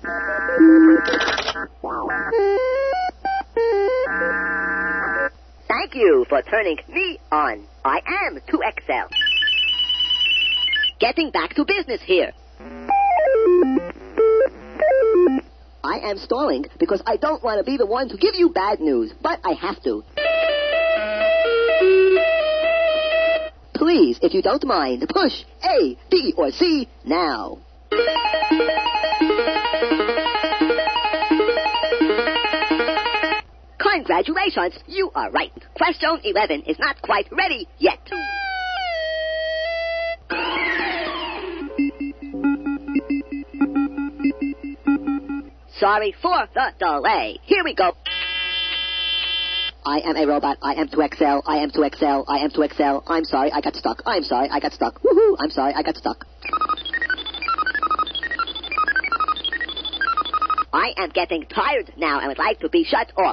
Thank you for turning me on. I am 2XL. Getting back to business here. I am stalling because I don't want to be the one to give you bad news, but I have to. Please, if you don't mind, push A, B, or C now. Congratulations, you are right. Question 11 is not quite ready yet. Sorry for the delay. Here we go. I am a robot. I am 2XL. I am 2XL. I am 2XL. I'm sorry, I got stuck. I'm sorry, I got stuck. Woohoo! I'm sorry, I got stuck. I am getting tired now and would like to be shut off.